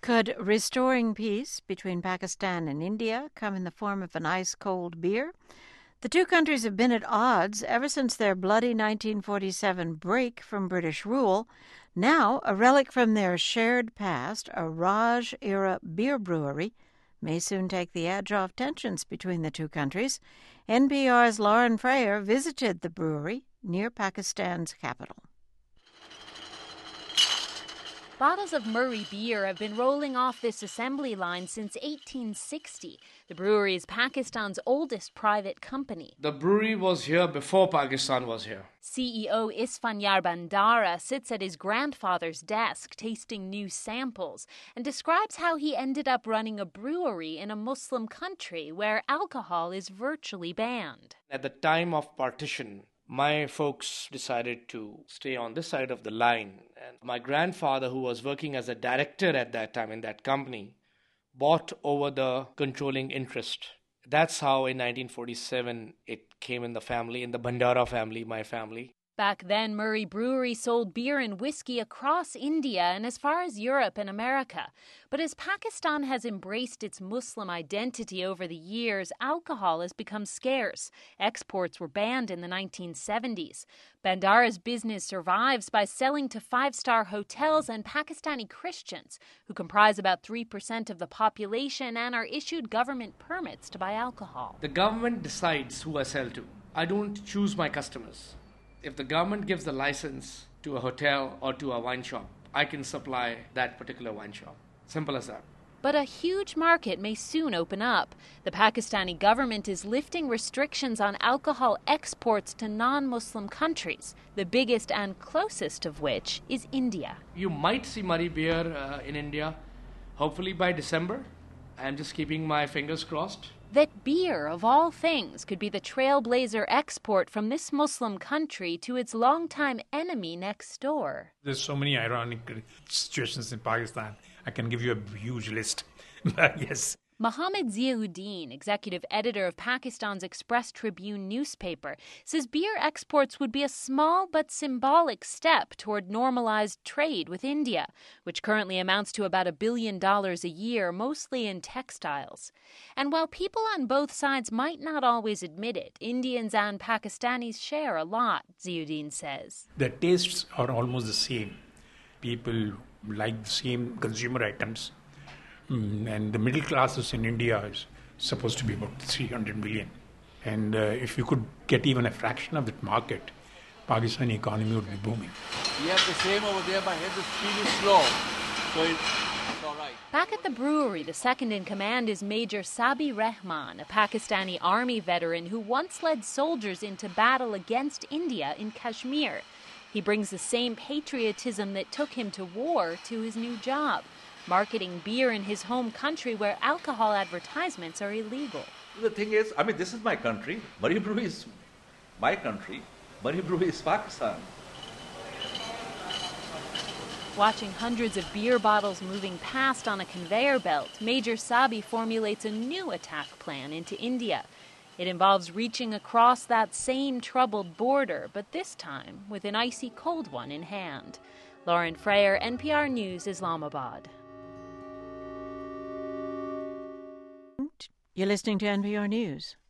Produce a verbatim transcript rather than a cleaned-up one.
Could restoring peace between Pakistan and India come in the form of an ice-cold beer? The two countries have been at odds ever since their bloody nineteen forty-seven break from British rule. Now, a relic from their shared past, a Raj-era beer brewery, may soon take the edge off tensions between the two countries. N P R's Lauren Frayer visited the brewery near Pakistan's capital. Bottles of Murray beer have been rolling off this assembly line since eighteen sixty. The brewery is Pakistan's oldest private company. The brewery was here before Pakistan was here. C E O Isfanyar Bandara sits at his grandfather's desk tasting new samples and describes how he ended up running a brewery in a Muslim country where alcohol is virtually banned. At the time of partition, my folks decided to stay on this side of the line. And my grandfather, who was working as a director at that time in that company, bought over the controlling interest. That's how in nineteen forty-seven it came in the family, in the Bandara family, my family. Back then, Murray Brewery sold beer and whiskey across India and as far as Europe and America. But as Pakistan has embraced its Muslim identity over the years, alcohol has become scarce. Exports were banned in the nineteen seventies. Bandara's business survives by selling to five-star hotels and Pakistani Christians, who comprise about three percent of the population and are issued government permits to buy alcohol. The government decides who I sell to. I don't choose my customers. If the government gives the license to a hotel or to a wine shop, I can supply that particular wine shop. Simple as that. But a huge market may soon open up. The Pakistani government is lifting restrictions on alcohol exports to non-Muslim countries, the biggest and closest of which is India. You might see Murray beer uh, in India, hopefully by December. I'm just keeping my fingers crossed. That beer, of all things, could be the trailblazer export from this Muslim country to its longtime enemy next door. There's so many ironic situations in Pakistan. I can give you a huge list. Yes. Mohammed Ziauddin, executive editor of Pakistan's Express Tribune newspaper, says beer exports would be a small but symbolic step toward normalized trade with India, which currently amounts to about a billion dollars a year, mostly in textiles. And while people on both sides might not always admit it, Indians and Pakistanis share a lot, Ziauddin says. The tastes are almost the same. People like the same consumer items. And the middle classes in India is supposed to be about three hundred million. And uh, if you could get even a fraction of that market, Pakistani economy would be booming. We have the same over there, but here the speed is slow, so it's all right. Back at the brewery, the second in command is Major Sabi Rehman, a Pakistani army veteran who once led soldiers into battle against India in Kashmir. He brings the same patriotism that took him to war to his new job, marketing beer in his home country where alcohol advertisements are illegal. The thing is, I mean, this is my country. Murray Brewery is my country. Murray Brewery is Pakistan. Watching hundreds of beer bottles moving past on a conveyor belt, Major Sabi formulates a new attack plan into India. It involves reaching across that same troubled border, but this time with an icy cold one in hand. Lauren Frayer, N P R News, Islamabad. You're listening to N P R News.